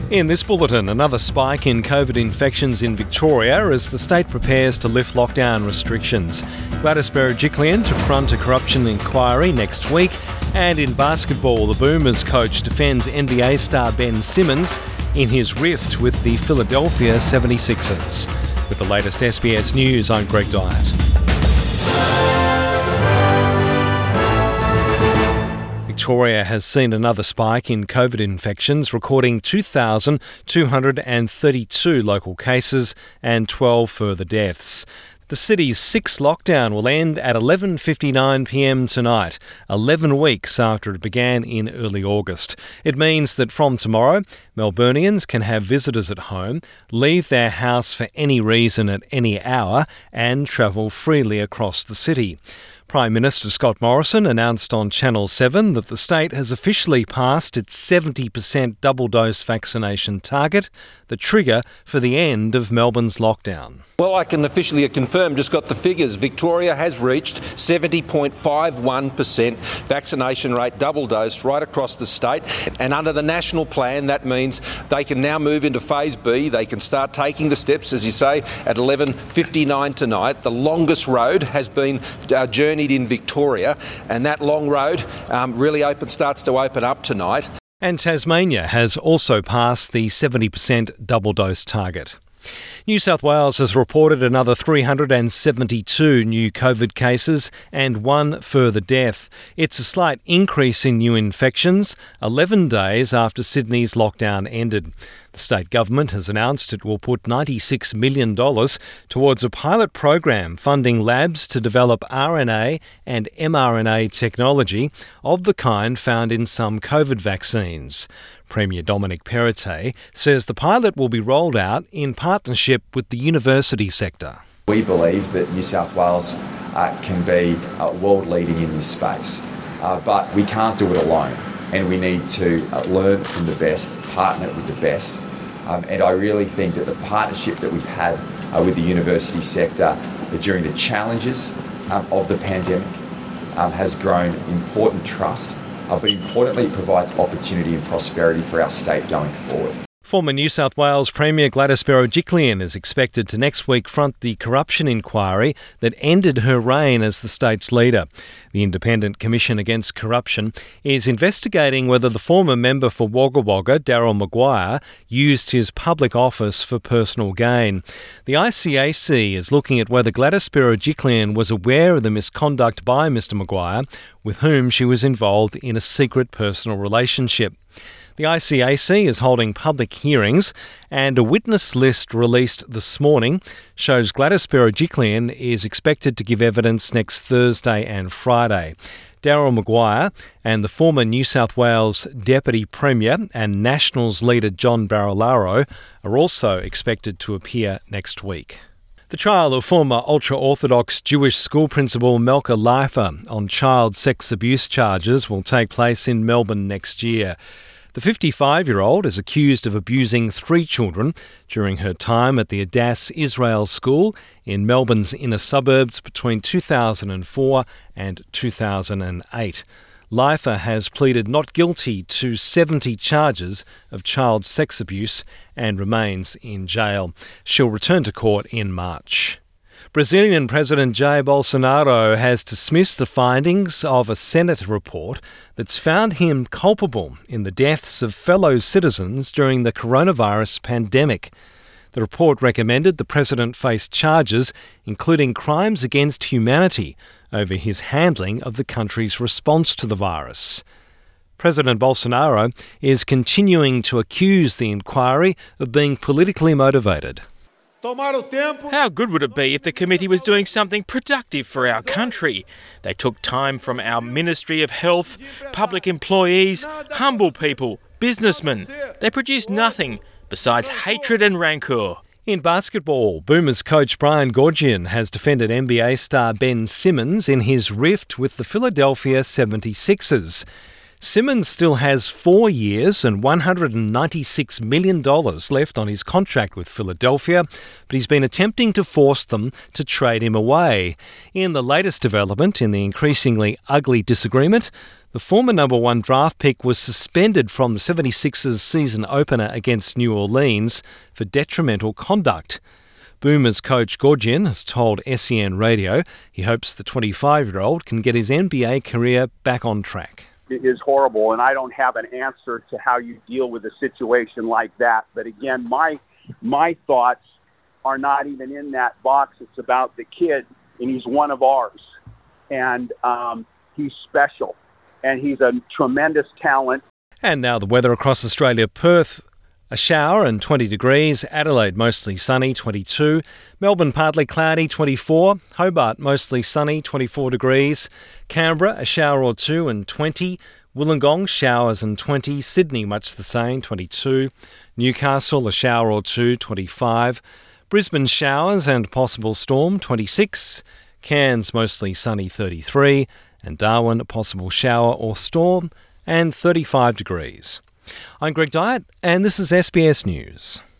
In this bulletin, another spike in COVID infections in Victoria as the state prepares to lift lockdown restrictions. Gladys Berejiklian to front a corruption inquiry next week. And in basketball, the Boomers coach defends NBA star Ben Simmons in his rift with the Philadelphia 76ers. With the latest SBS News, I'm Greg Dyett. Victoria has seen another spike in COVID infections, recording 2,232 local cases and 12 further deaths. The city's sixth lockdown will end at 11:59pm tonight, 11 weeks after it began in early August. It means that from tomorrow, Melburnians can have visitors at home, leave their house for any reason at any hour, and travel freely across the city. Prime Minister Scott Morrison announced on Channel 7 that the state has officially passed its 70% double-dose vaccination target, the trigger for the end of Melbourne's lockdown. Well, I can officially confirm, just got the figures. Victoria has reached 70.51% vaccination rate, double dose, right across the state. And under the national plan, that means they can now move into Phase B. They can start taking the steps, as you say, at 11:59 tonight. The longest road has been journeyed in Victoria, and that long road really starts to open up tonight. And Tasmania has also passed the 70% double dose target. New South Wales has reported another 372 new COVID cases and one further death. It's a slight increase in new infections, 11 days after Sydney's lockdown ended. The state government has announced it will put $96 million towards a pilot program funding labs to develop RNA and mRNA technology of the kind found in some COVID vaccines. Premier Dominic Perrottet says the pilot will be rolled out in partnership with the university sector. We believe that New South Wales can be world leading in this space, but we can't do it alone, and we need to learn from the best, partner with the best. And I really think that the partnership that we've had with the university sector during the challenges of the pandemic has grown important trust. But importantly, it provides opportunity and prosperity for our state going forward. Former New South Wales Premier Gladys Berejiklian is expected to next week front the corruption inquiry that ended her reign as the state's leader. The Independent Commission Against Corruption is investigating whether the former member for Wagga Wagga, Daryl Maguire, used his public office for personal gain. The ICAC is looking at whether Gladys Berejiklian was aware of the misconduct by Mr Maguire, with whom she was involved in a secret personal relationship. The ICAC is holding public hearings, and a witness list released this morning shows Gladys Berejiklian is expected to give evidence next Thursday and Friday. Daryl Maguire and the former New South Wales Deputy Premier and Nationals leader John Barilaro are also expected to appear next week. The trial of former ultra-Orthodox Jewish school principal Melka Leifer on child sex abuse charges will take place in Melbourne next year. The 55-year-old is accused of abusing 3 children during her time at the Adass Israel School in Melbourne's inner suburbs between 2004 and 2008. Leifer has pleaded not guilty to 70 charges of child sex abuse and remains in jail. She'll return to court in March. Brazilian President Jair Bolsonaro has dismissed the findings of a Senate report that's found him culpable in the deaths of fellow citizens during the coronavirus pandemic. The report recommended the president face charges, including crimes against humanity, over his handling of the country's response to the virus. President Bolsonaro is continuing to accuse the inquiry of being politically motivated. How good would it be if the committee was doing something productive for our country? They took time from our Ministry of Health, public employees, humble people, businessmen. They produced nothing besides hatred and rancour. In basketball, Boomers coach Brian Goorjian has defended NBA star Ben Simmons in his rift with the Philadelphia 76ers. Simmons still has 4 years and $196 million left on his contract with Philadelphia, but he's been attempting to force them to trade him away. In the latest development in the increasingly ugly disagreement, the former number 1 draft pick was suspended from the 76ers season opener against New Orleans for detrimental conduct. Boomers coach Gorgian has told SEN Radio he hopes the 25-year-old can get his NBA career back on track. It is horrible, and I don't have an answer to how you deal with a situation like that. But again, my thoughts are not even in that box. It's about the kid, and he's one of ours. And he's special, and he's a tremendous talent. And now the weather across Australia. Perth, a shower and 20 degrees. Adelaide, mostly sunny, 22. Melbourne, partly cloudy, 24. Hobart, mostly sunny, 24 degrees. Canberra, a shower or two and 20. Wollongong, showers and 20. Sydney, much the same, 22. Newcastle, a shower or two, 25. Brisbane, showers and possible storm, 26. Cairns, mostly sunny, 33. And Darwin, a possible shower or storm, and 35 degrees. I'm Greg Dyett, and this is SBS News.